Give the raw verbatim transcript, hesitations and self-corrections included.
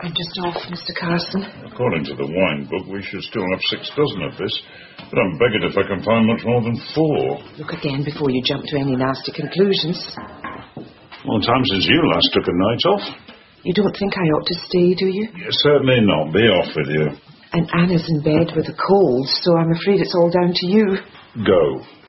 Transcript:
I'm just off, Mister Carson. According to the wine book, we should still have six dozen of this, but I'm begged if I can find much more than four. Look again before you jump to any nasty conclusions. Long time since you last took a night off. You don't think I ought to stay, do you? Yeah, certainly not. Be off with you. And Anna's in bed with a cold, so I'm afraid it's all down to you. Go.